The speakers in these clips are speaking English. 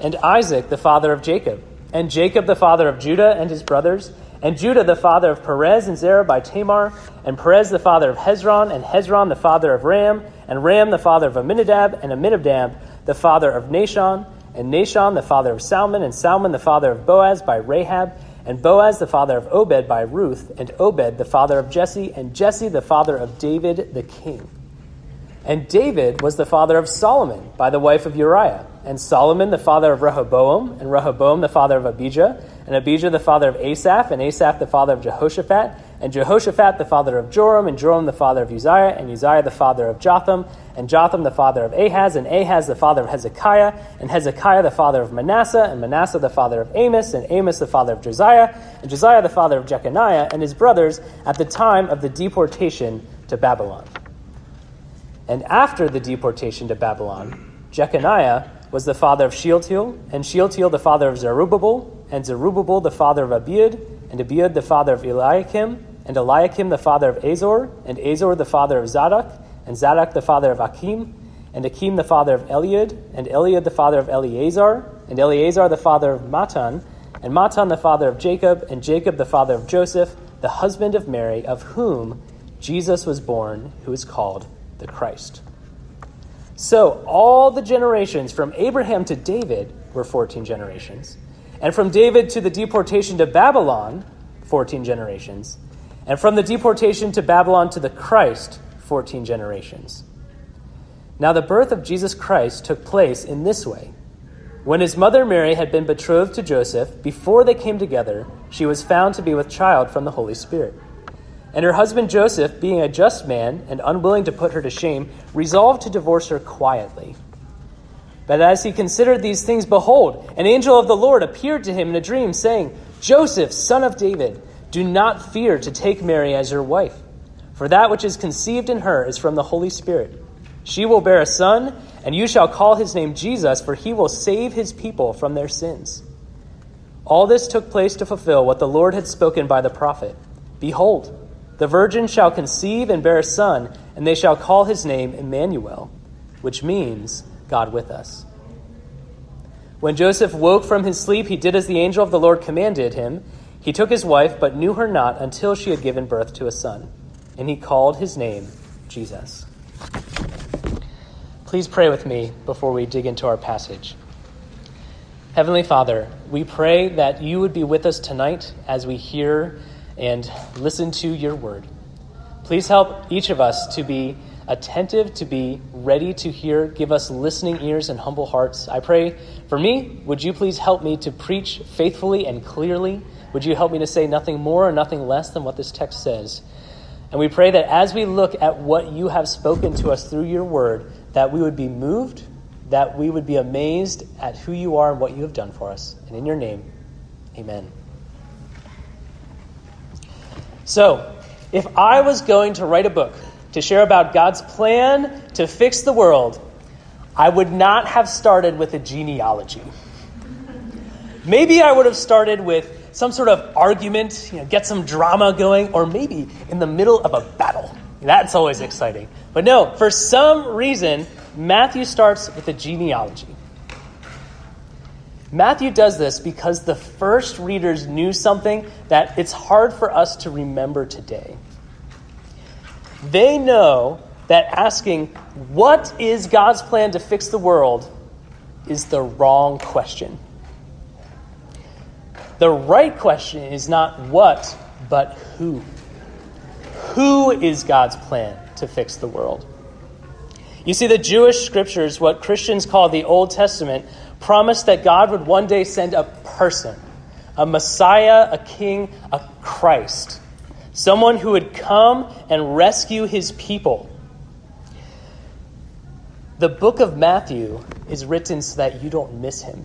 and Isaac the father of Jacob, and Jacob the father of Judah and his brothers, and Judah the father of Perez and Zerah by Tamar, and Perez the father of Hezron, and Hezron the father of Ram, and Ram the father of Amminadab, and Amminadab the father of Nahshon, and Nahshon the father of Salmon, and Salmon the father of Boaz by Rahab, and Boaz the father of Obed by Ruth, and Obed the father of Jesse, and Jesse the father of David the king. And David was the father of Solomon by the wife of Uriah, and Solomon the father of Rehoboam, and Rehoboam the father of Abijah, and Abijah the father of Asaph, and Asaph the father of Jehoshaphat, and Jehoshaphat the father of Joram, and Joram the father of Uzziah, and Uzziah the father of Jotham, and Jotham the father of Ahaz, and Ahaz the father of Hezekiah, and Hezekiah the father of Manasseh, and Manasseh the father of Amos, and Amos the father of Josiah, and Josiah the father of Jeconiah, and his brothers at the time of the deportation to Babylon. And after the deportation to Babylon, Jeconiah was the father of Shealtiel, and Shealtiel the father of Zerubbabel, and Zerubbabel the father of Abiud, and Abiud the father of Eliakim, and Eliakim the father of Azor, and Azor the father of Zadok, and Zadok the father of Achim, and Achim the father of Eliud, and Eliud the father of Eleazar, and Eleazar the father of Matan, and Matan the father of Jacob, and Jacob the father of Joseph, the husband of Mary, of whom Jesus was born, who is called the Christ. So all the generations from Abraham to David were 14 generations, and from David to the deportation to Babylon, 14 generations, and from the deportation to Babylon to the Christ, 14 generations. Now the birth of Jesus Christ took place in this way. When his mother Mary had been betrothed to Joseph, before they came together, she was found to be with child from the Holy Spirit. And her husband Joseph, being a just man and unwilling to put her to shame, resolved to divorce her quietly. But as he considered these things, behold, an angel of the Lord appeared to him in a dream, saying, Joseph, son of David, do not fear to take Mary as your wife, for that which is conceived in her is from the Holy Spirit. She will bear a son, and you shall call his name Jesus, for he will save his people from their sins. All this took place to fulfill what the Lord had spoken by the prophet. Behold, the virgin shall conceive and bear a son, and they shall call his name Emmanuel, which means God with us. When Joseph woke from his sleep, he did as the angel of the Lord commanded him. He took his wife, but knew her not until she had given birth to a son, and he called his name Jesus. Please pray with me before we dig into our passage. Heavenly Father, we pray that you would be with us tonight as we hear and listen to your word. Please help each of us to be attentive, to be ready to hear. Give us listening ears and humble hearts. I pray for me, would you please help me to preach faithfully and clearly? Would you help me to say nothing more or nothing less than what this text says? And we pray that as we look at what you have spoken to us through your word, that we would be moved, that we would be amazed at who you are and what you have done for us. And in your name, amen. So, if I was going to write a book to share about God's plan to fix the world, I would not have started with a genealogy. Maybe I would have started with some sort of argument, get some drama going, or maybe in the middle of a battle. That's always exciting. But no, for some reason, Matthew starts with a genealogy. Matthew does this because the first readers knew something that it's hard for us to remember today. They know that asking, what is God's plan to fix the world, is the wrong question. The right question is not what, but who. Who is God's plan to fix the world? You see, the Jewish scriptures, what Christians call the Old Testament, promised that God would one day send a person, a Messiah, a king, a Christ, someone who would come and rescue his people. The book of Matthew is written so that you don't miss him.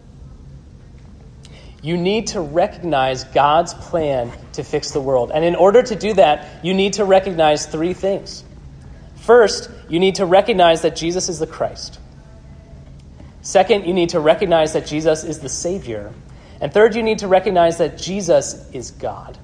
You need to recognize God's plan to fix the world. And in order to do that, you need to recognize three things. First, you need to recognize that Jesus is the Christ. Second, you need to recognize that Jesus is the Savior. And third, you need to recognize that Jesus is God.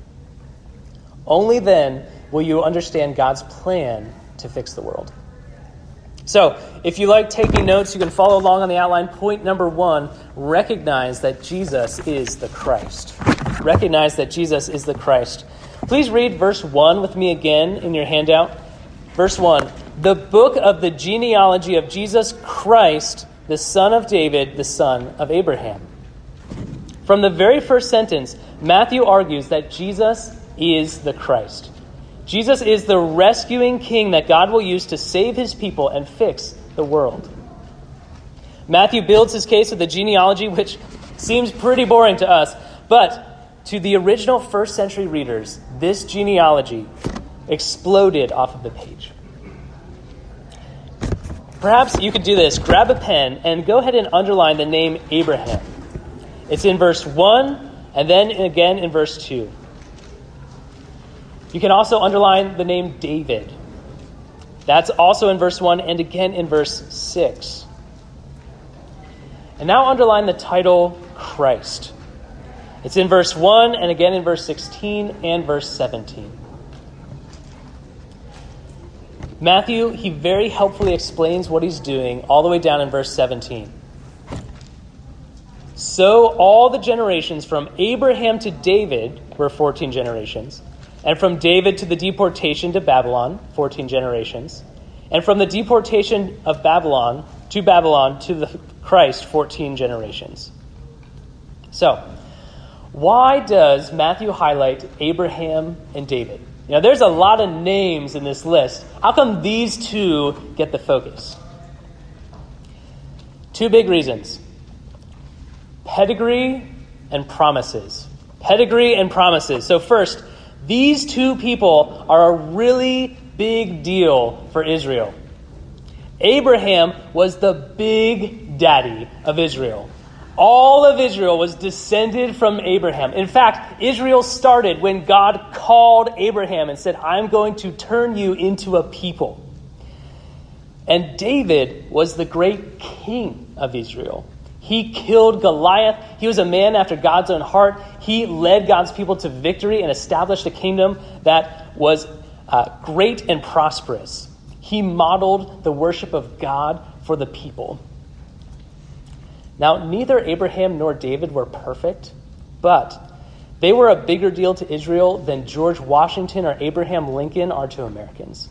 Only then will you understand God's plan to fix the world. So, if you like taking notes, you can follow along on the outline. Point number 1, recognize that Jesus is the Christ. Recognize that Jesus is the Christ. Please read verse 1 with me again in your handout. Verse 1, the book of the genealogy of Jesus Christ, the son of David, the son of Abraham. From the very first sentence, Matthew argues that Jesus is the Christ. Jesus is the rescuing king that God will use to save his people and fix the world. Matthew builds his case with the genealogy, which seems pretty boring to us, but to the original first century readers, this genealogy exploded off of the page. Perhaps you could do this. Grab a pen and go ahead and underline the name Abraham. It's in verse 1 and then again in verse 2. You can also underline the name David. That's also in verse 1 and again in verse 6. And now underline the title Christ. It's in verse 1 and again in verse 16 and verse 17. Matthew, he very helpfully explains what he's doing all the way down in verse 17. So all the generations from Abraham to David were 14 generations. And from David to the deportation to Babylon, 14 generations. And from the deportation of Babylon to the Christ, 14 generations. So, why does Matthew highlight Abraham and David? You know, there's a lot of names in this list. How come these two get the focus? Two big reasons. Pedigree and promises. Pedigree and promises. So first, these two people are a really big deal for Israel. Abraham was the big daddy of Israel. All of Israel was descended from Abraham. In fact, Israel started when God called Abraham and said, I'm going to turn you into a people. And David was the great king of Israel. He killed Goliath. He was a man after God's own heart. He led God's people to victory and established a kingdom that was great and prosperous. He modeled the worship of God for the people. Now, neither Abraham nor David were perfect, but they were a bigger deal to Israel than George Washington or Abraham Lincoln are to Americans.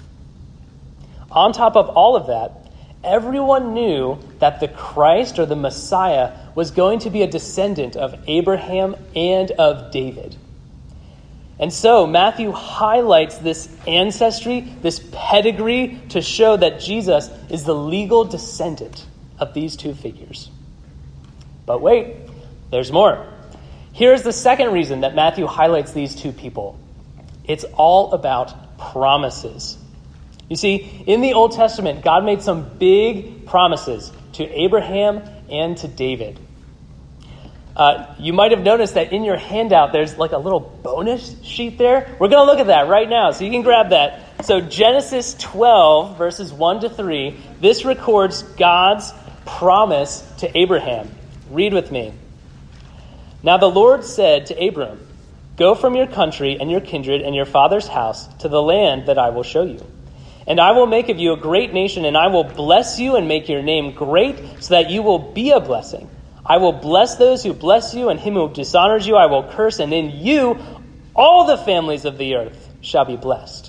On top of all of that, everyone knew that the Christ or the Messiah was going to be a descendant of Abraham and of David. And so Matthew highlights this ancestry, this pedigree, to show that Jesus is the legal descendant of these two figures. But wait, there's more. Here's the second reason that Matthew highlights these two people. It's all about promises. You see, in the Old Testament, God made some big promises to Abraham and to David. You might have noticed that in your handout, there's like a little bonus sheet there. We're going to look at that right now, so you can grab that. So Genesis 12, verses 1 to 3, this records God's promise to Abraham. Read with me. Now the Lord said to Abram, go from your country and your kindred and your father's house to the land that I will show you. And I will make of you a great nation, and I will bless you and make your name great, so that you will be a blessing. I will bless those who bless you, and him who dishonors you I will curse, and in you all the families of the earth shall be blessed.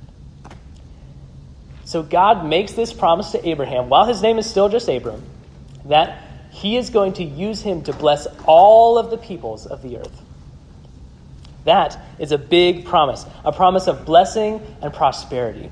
So God makes this promise to Abraham, while his name is still just Abram, that he is going to use him to bless all of the peoples of the earth. That is a big promise, a promise of blessing and prosperity.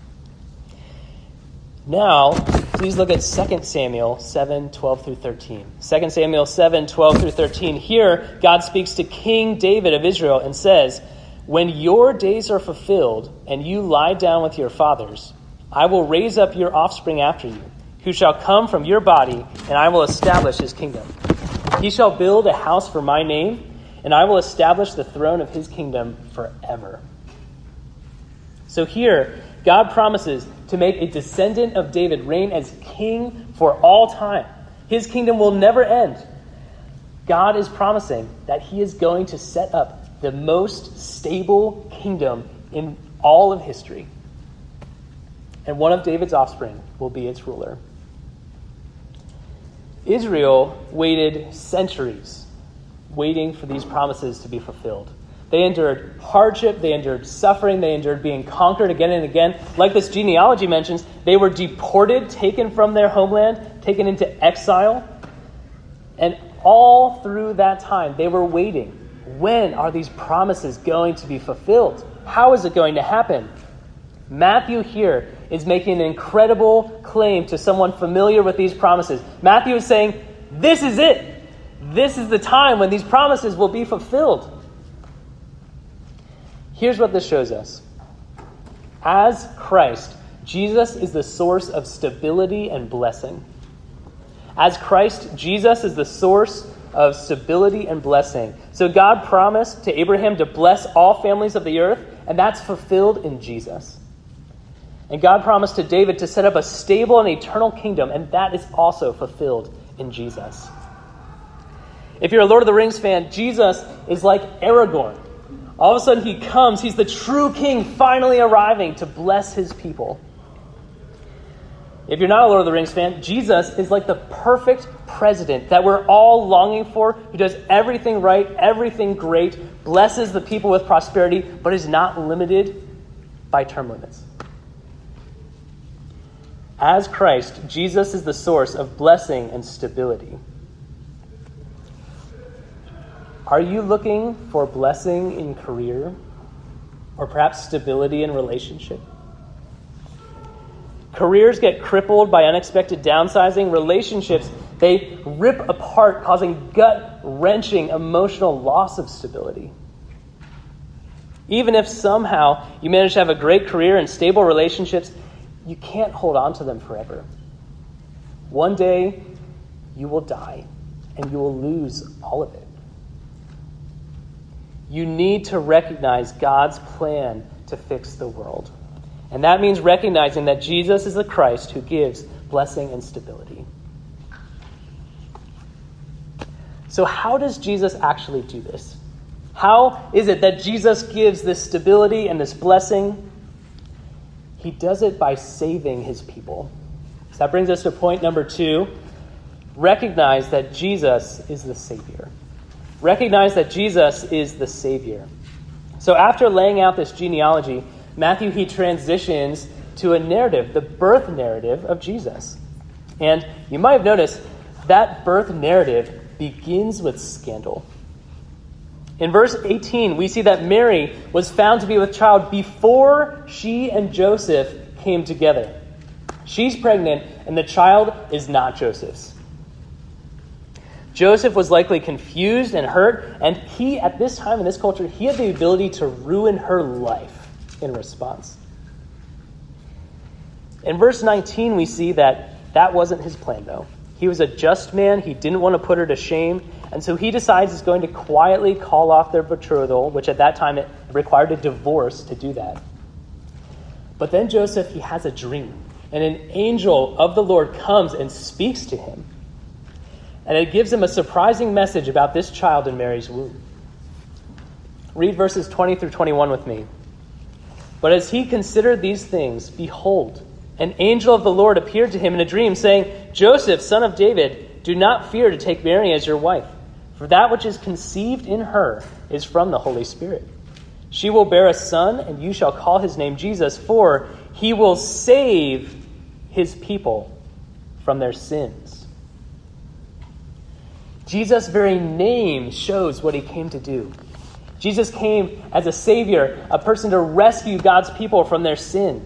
Now, please look at 2 Samuel 7, 12 through 13. 2 Samuel 7, 12 through 13. Here, God speaks to King David of Israel and says, when your days are fulfilled and you lie down with your fathers, I will raise up your offspring after you, who shall come from your body, and I will establish his kingdom. He shall build a house for my name, and I will establish the throne of his kingdom forever. So here, God promises to make a descendant of David reign as king for all time. His kingdom will never end. God is promising that he is going to set up the most stable kingdom in all of history. and one of David's offspring will be its ruler. Israel waited centuries waiting for these promises to be fulfilled. They endured hardship, they endured suffering, they endured being conquered again and again. Like this genealogy mentions, they were deported, taken from their homeland, taken into exile. And all through that time, they were waiting. When are these promises going to be fulfilled? How is it going to happen? Matthew here is making an incredible claim to someone familiar with these promises. Matthew is saying, this is it. This is the time when these promises will be fulfilled. Here's what this shows us. As Christ, Jesus is the source of stability and blessing. As Christ, Jesus is the source of stability and blessing. So God promised to Abraham to bless all families of the earth, and that's fulfilled in Jesus. And God promised to David to set up a stable and eternal kingdom, and that is also fulfilled in Jesus. If you're a Lord of the Rings fan, Jesus is like Aragorn. All of a sudden he comes, he's the true king finally arriving to bless his people. If you're not a Lord of the Rings fan, Jesus is like the perfect president that we're all longing for, who does everything right, everything great, blesses the people with prosperity, but is not limited by term limits. As Christ, Jesus is the source of blessing and stability. Are you looking for blessing in career, or perhaps stability in relationship? Careers get crippled by unexpected downsizing. Relationships, they rip apart, causing gut-wrenching emotional loss of stability. Even if somehow you manage to have a great career and stable relationships, you can't hold on to them forever. One day, you will die, and you will lose all of it. You need to recognize God's plan to fix the world. And that means recognizing that Jesus is the Christ who gives blessing and stability. So how does Jesus actually do this? How is it that Jesus gives this stability and this blessing? He does it by saving his people. So that brings us to point number 2. Recognize that Jesus is the Savior. Recognize that Jesus is the Savior. So after laying out this genealogy, Matthew, he transitions to a narrative, the birth narrative of Jesus. And you might have noticed that birth narrative begins with scandal. In verse 18, we see that Mary was found to be with child before she and Joseph came together. She's pregnant, and the child is not Joseph's. Joseph was likely confused and hurt, and he, at this time in this culture, he had the ability to ruin her life in response. In verse 19, we see that wasn't his plan, though. He was a just man. He didn't want to put her to shame, and so he decides he's going to quietly call off their betrothal, which at that time it required a divorce to do that. But then Joseph, he has a dream, and an angel of the Lord comes and speaks to him. And it gives him a surprising message about this child in Mary's womb. Read verses 20 through 21 with me. But as he considered these things, behold, an angel of the Lord appeared to him in a dream, saying, Joseph, son of David, do not fear to take Mary as your wife, for that which is conceived in her is from the Holy Spirit. She will bear a son, and you shall call his name Jesus, for he will save his people from their sins. Jesus' very name shows what he came to do. Jesus came as a savior, a person to rescue God's people from their sin.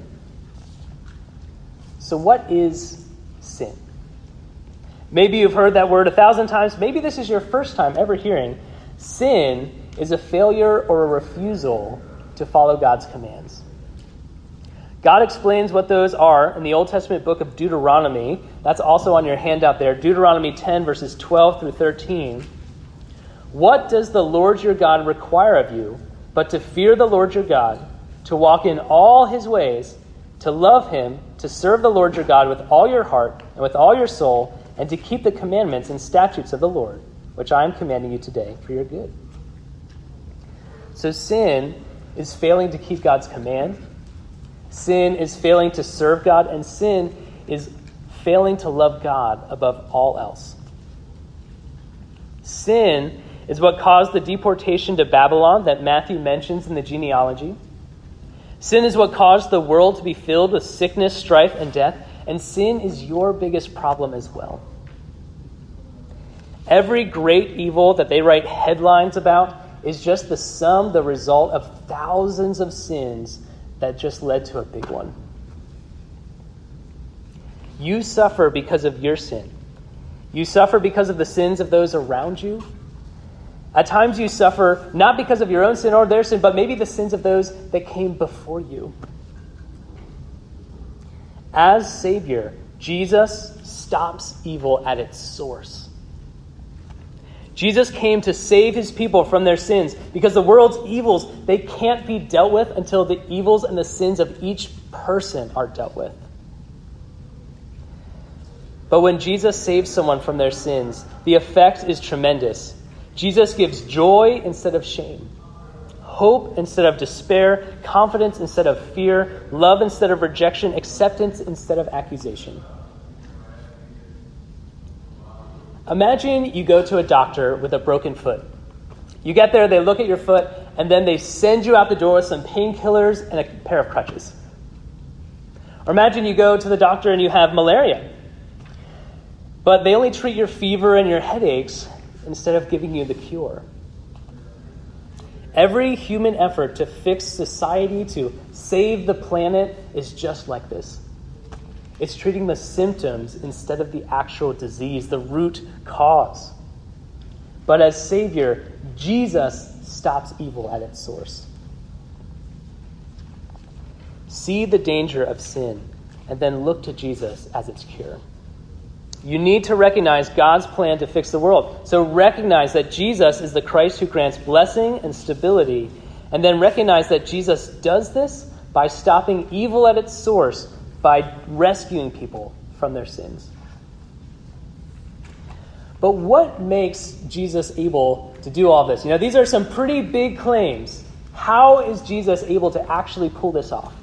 So what is sin? Maybe you've heard that word 1,000 times. Maybe this is your first time ever hearing. Sin is a failure or a refusal to follow God's commands. God explains what those are in the Old Testament book of Deuteronomy. That's also on your handout there. Deuteronomy 10, verses 12 through 13. What does the Lord your God require of you but to fear the Lord your God, to walk in all his ways, to love him, to serve the Lord your God with all your heart and with all your soul, and to keep the commandments and statutes of the Lord, which I am commanding you today for your good? So sin is failing to keep God's command. Sin is failing to serve God, and sin is failing to love God above all else. Sin is what caused the deportation to Babylon that Matthew mentions in the genealogy. Sin is what caused the world to be filled with sickness, strife, and death. And sin is your biggest problem as well. Every great evil that they write headlines about is just the result of thousands of sins that just led to a big one. You suffer because of your sin. You suffer because of the sins of those around you. At times you suffer not because of your own sin or their sin, but maybe the sins of those that came before you. As Savior, Jesus stops evil at its source. Jesus came to save his people from their sins because the world's evils, they can't be dealt with until the evils and the sins of each person are dealt with. But when Jesus saves someone from their sins, the effect is tremendous. Jesus gives joy instead of shame, hope instead of despair, confidence instead of fear, love instead of rejection, acceptance instead of accusation. Imagine you go to a doctor with a broken foot. You get there, they look at your foot, and then they send you out the door with some painkillers and a pair of crutches. Or imagine you go to the doctor and you have malaria, but they only treat your fever and your headaches instead of giving you the cure. Every human effort to fix society, to save the planet, is just like this. It's treating the symptoms instead of the actual disease, the root cause. But as Savior, Jesus stops evil at its source. See the danger of sin, and then look to Jesus as its cure. You need to recognize God's plan to fix the world. So recognize that Jesus is the Christ who grants blessing and stability, and then recognize that Jesus does this by stopping evil at its source, by rescuing people from their sins. But what makes Jesus able to do all this? These are some pretty big claims. How is Jesus able to actually pull this off?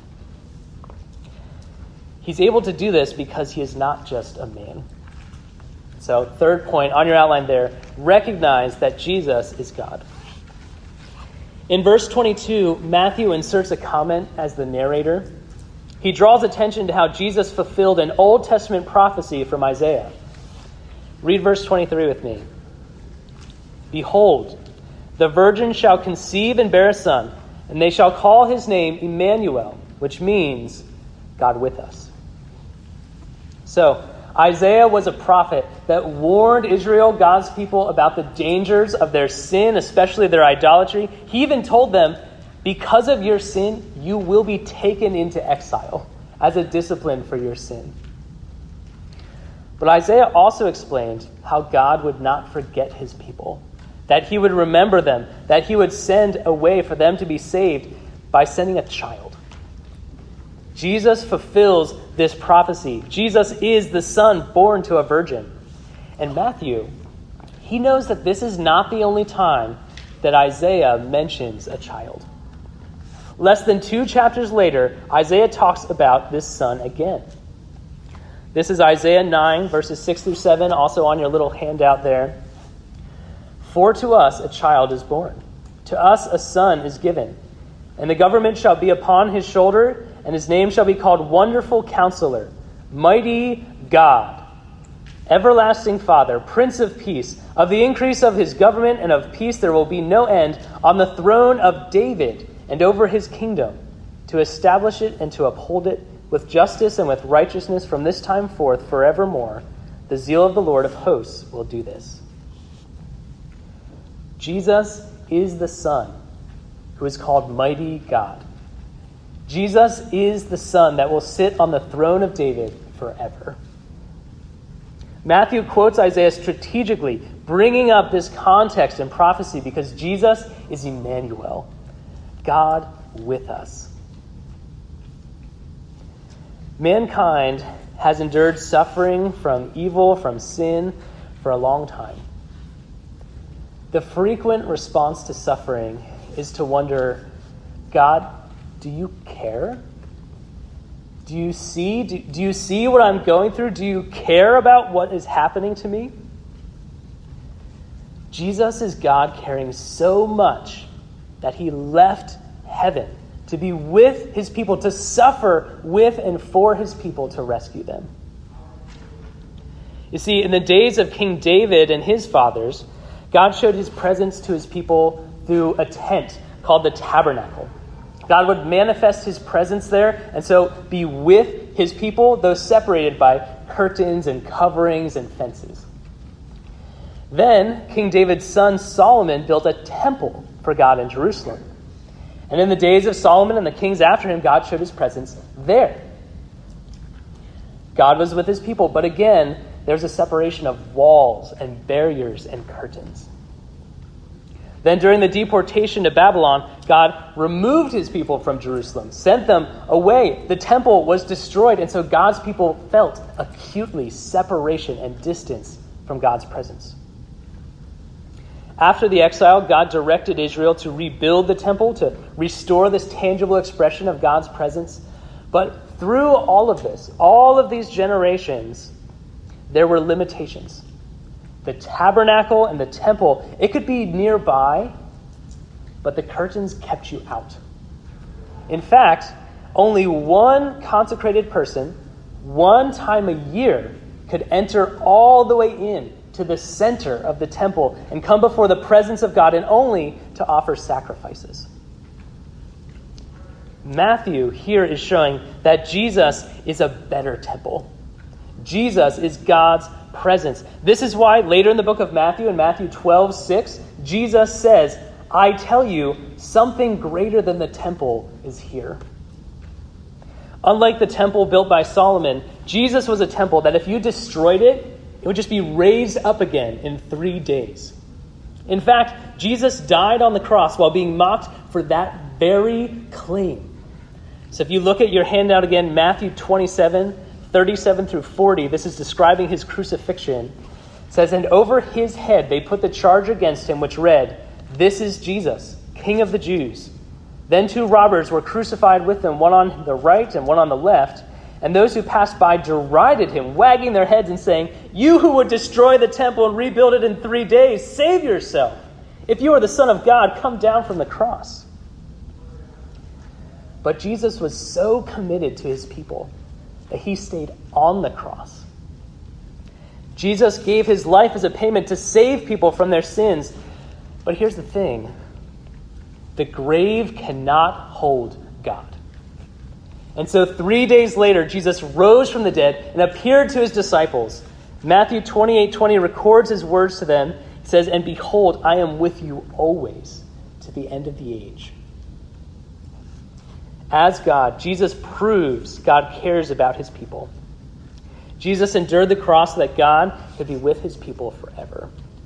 He's able to do this because he is not just a man. So, third point on your outline there, recognize that Jesus is God. In verse 22, Matthew inserts a comment as the narrator. He draws attention to how Jesus fulfilled an Old Testament prophecy from Isaiah. Read verse 23 with me. Behold, the virgin shall conceive and bear a son, and they shall call his name Emmanuel, which means God with us. So, Isaiah was a prophet that warned Israel, God's people, about the dangers of their sin, especially their idolatry. He even told them, because of your sin, you will be taken into exile as a discipline for your sin. But Isaiah also explained how God would not forget his people, that he would remember them, that he would send a way for them to be saved by sending a child. Jesus fulfills this prophecy. Jesus is the Son born to a virgin. And Matthew, he knows that this is not the only time that Isaiah mentions a child. Less than 2 chapters later, Isaiah talks about this son again. This is Isaiah 9, verses 6 through 7, also on your little handout there. For to us a child is born, to us a son is given, and the government shall be upon his shoulder, and his name shall be called Wonderful Counselor, Mighty God, Everlasting Father, Prince of Peace. Of the increase of his government and of peace there will be no end on the throne of David and over his kingdom, to establish it and to uphold it with justice and with righteousness from this time forth forevermore. The zeal of the Lord of hosts will do this. Jesus is the Son who is called Mighty God. Jesus is the Son that will sit on the throne of David forever. Matthew quotes Isaiah strategically, bringing up this context and prophecy because Jesus is Emmanuel, God with us. Mankind has endured suffering from evil, from sin, for a long time. The frequent response to suffering is to wonder, God, do you care? Do you see what I'm going through? Do you care about what is happening to me? Jesus is God caring so much that he left heaven to be with his people, to suffer with and for his people to rescue them. You see, in the days of King David and his fathers, God showed his presence to his people through a tent called the tabernacle. God would manifest his presence there and so be with his people, though separated by curtains and coverings and fences. Then King David's son Solomon built a temple for God in Jerusalem. And in the days of Solomon and the kings after him, God showed his presence there. God was with his people, but again, there's a separation of walls and barriers and curtains. Then during the deportation to Babylon, God removed his people from Jerusalem, sent them away. The temple was destroyed, and so God's people felt acutely separation and distance from God's presence. After the exile, God directed Israel to rebuild the temple, to restore this tangible expression of God's presence. But through all of this, all of these generations, there were limitations. The tabernacle and the temple, it could be nearby, but the curtains kept you out. In fact, only one consecrated person, one time a year, could enter all the way in to the center of the temple and come before the presence of God, and only to offer sacrifices. Matthew here is showing that Jesus is a better temple. Jesus is God's presence. This is why later in the book of Matthew, in Matthew 12:6, Jesus says, I tell you, something greater than the temple is here. Unlike the temple built by Solomon, Jesus was a temple that if you destroyed it, it would just be raised up again in 3 days. In fact, Jesus died on the cross while being mocked for that very claim. So if you look at your handout again, Matthew 27:37 through 40, this is describing his crucifixion. It says, and over his head they put the charge against him, which read, This is Jesus, King of the Jews. Then 2 robbers were crucified with him, one on the right and one on the left. And those who passed by derided him, wagging their heads and saying, You who would destroy the temple and rebuild it in 3 days, save yourself. If you are the Son of God, come down from the cross. But Jesus was so committed to his people that he stayed on the cross. Jesus gave his life as a payment to save people from their sins. But here's the thing. The grave cannot hold God. And so 3 days later, Jesus rose from the dead and appeared to his disciples. Matthew 28:20 records his words to them. He says, And behold, I am with you always to the end of the age. As God, Jesus proves God cares about his people. Jesus endured the cross so that God could be with his people forever.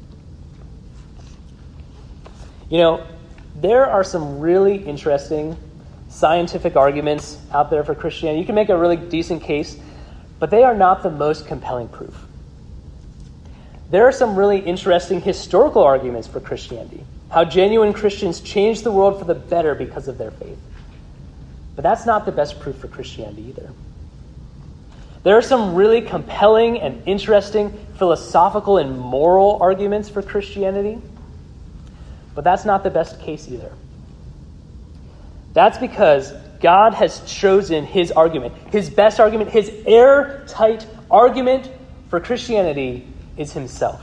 You know, there are some really interesting scientific arguments out there for Christianity. You can make a really decent case, but they are not the most compelling proof. There are some really interesting historical arguments for Christianity, how genuine Christians changed the world for the better because of their faith. But that's not the best proof for Christianity either. There are some really compelling and interesting philosophical and moral arguments for Christianity, but that's not the best case either. That's because God has chosen his argument. His best argument, his airtight argument for Christianity is himself.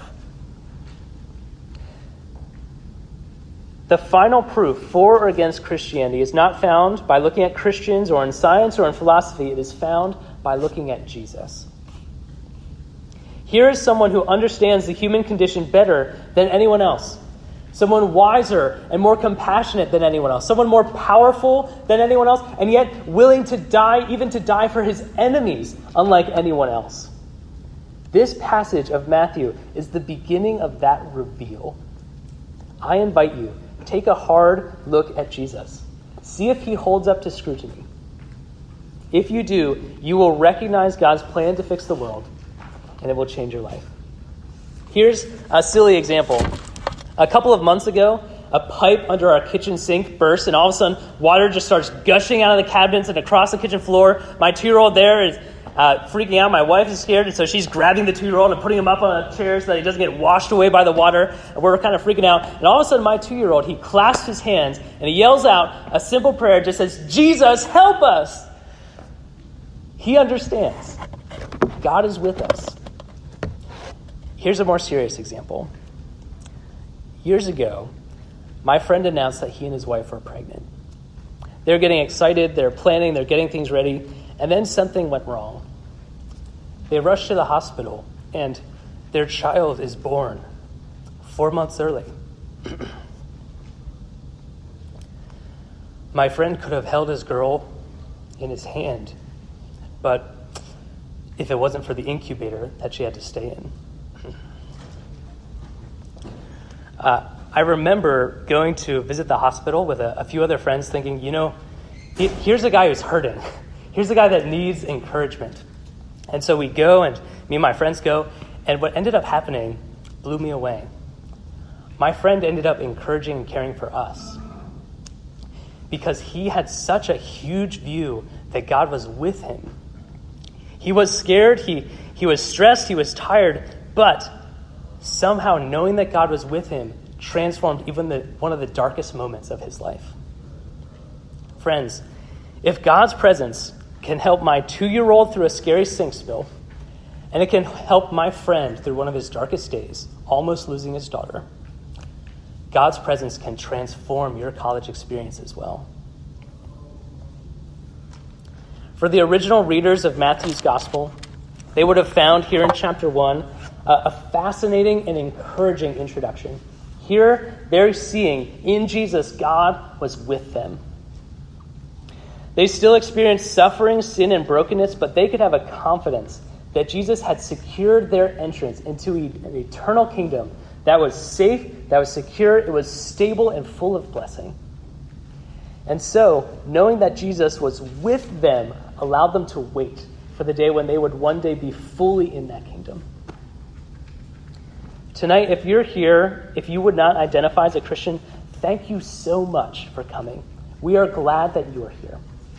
The final proof for or against Christianity is not found by looking at Christians or in science or in philosophy. It is found by looking at Jesus. Here is someone who understands the human condition better than anyone else. Someone wiser and more compassionate than anyone else. Someone more powerful than anyone else, and yet willing to die, even to die for his enemies, unlike anyone else. This passage of Matthew is the beginning of that reveal. I invite you, take a hard look at Jesus. See if he holds up to scrutiny. If you do, you will recognize God's plan to fix the world, and it will change your life. Here's a silly example. A couple of months ago, a pipe under our kitchen sink bursts, and all of a sudden, water just starts gushing out of the cabinets and across the kitchen floor. My 2-year-old there is freaking out. My wife is scared, and so she's grabbing the 2-year-old and putting him up on a chair so that he doesn't get washed away by the water. And we're kind of freaking out. And all of a sudden, my 2-year-old, he clasps his hands, and he yells out a simple prayer, just says, "Jesus, help us!" He understands. God is with us. Here's a more serious example. Years ago, my friend announced that he and his wife were pregnant. They're getting excited, they're planning, they're getting things ready, and then something went wrong. They rushed to the hospital, and their child is born 4 months early. My friend could have held his girl in his hand, but if it wasn't for the incubator that she had to stay in. I remember going to visit the hospital with a few other friends thinking, here's a guy who's hurting. Here's a guy that needs encouragement. And so we go, and me and my friends go, and what ended up happening blew me away. My friend ended up encouraging and caring for us because he had such a huge view that God was with him. He was scared, he was stressed, he was tired, but somehow knowing that God was with him transformed even one of the darkest moments of his life. Friends, if God's presence can help my 2-year-old through a scary sink spill, and it can help my friend through one of his darkest days, almost losing his daughter, God's presence can transform your college experience as well. For the original readers of Matthew's gospel, they would have found here in chapter 1 a fascinating and encouraging introduction. Here, they're seeing in Jesus, God was with them. They still experienced suffering, sin, and brokenness, but they could have a confidence that Jesus had secured their entrance into an eternal kingdom that was safe, that was secure, it was stable and full of blessing. And so, knowing that Jesus was with them allowed them to wait for the day when they would one day be fully in that kingdom. Tonight, if you're here, if you would not identify as a Christian, thank you so much for coming. We are glad that you are here.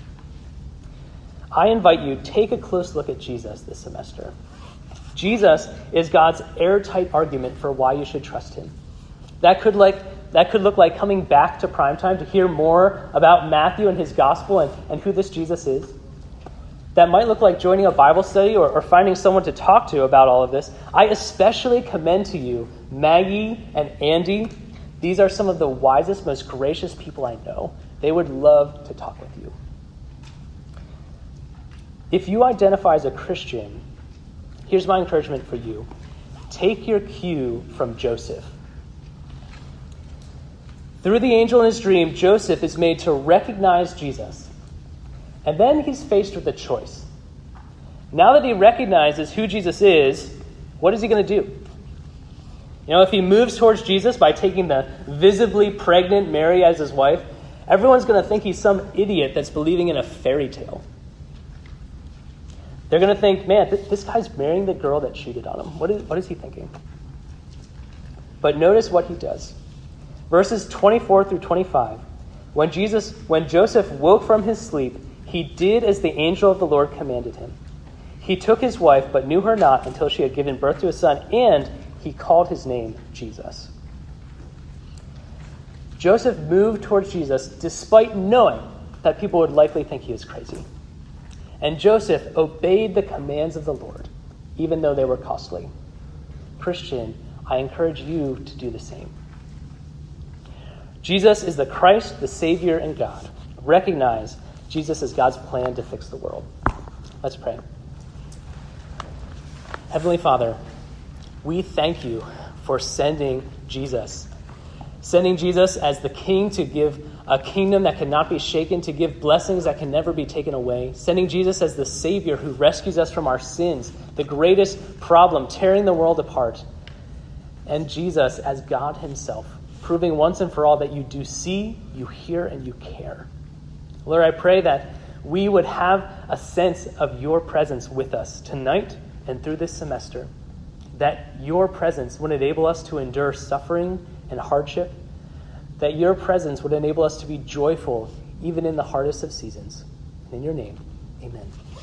I invite you, take a close look at Jesus this semester. Jesus is God's airtight argument for why you should trust him. That could look like coming back to primetime to hear more about Matthew and his gospel and who this Jesus is. That might look like joining a Bible study or finding someone to talk to about all of this. I especially commend to you Maggie and Andy. These are some of the wisest, most gracious people I know. They would love to talk with you. If you identify as a Christian, here's my encouragement for you. Take your cue from Joseph. Through the angel in his dream, Joseph is made to recognize Jesus. And then he's faced with a choice. Now that he recognizes who Jesus is, what is he going to do? If he moves towards Jesus by taking the visibly pregnant Mary as his wife, everyone's going to think he's some idiot that's believing in a fairy tale. They're going to think, man, this guy's marrying the girl that cheated on him. What is he thinking? But notice what he does. Verses 24 through 25. When Joseph woke from his sleep, he did as the angel of the Lord commanded him. He took his wife, but knew her not until she had given birth to a son, and he called his name Jesus. Joseph moved towards Jesus despite knowing that people would likely think he was crazy. And Joseph obeyed the commands of the Lord, even though they were costly. Christian, I encourage you to do the same. Jesus is the Christ, the Savior, and God. Recognize Jesus is God's plan to fix the world. Let's pray. Heavenly Father, we thank you for sending Jesus. Sending Jesus as the King to give a kingdom that cannot be shaken, to give blessings that can never be taken away. Sending Jesus as the Savior who rescues us from our sins, the greatest problem tearing the world apart. And Jesus as God himself, proving once and for all that you do see, you hear, and you care. Lord, I pray that we would have a sense of your presence with us tonight and through this semester, that your presence would enable us to endure suffering and hardship, that your presence would enable us to be joyful even in the hardest of seasons. In your name, amen.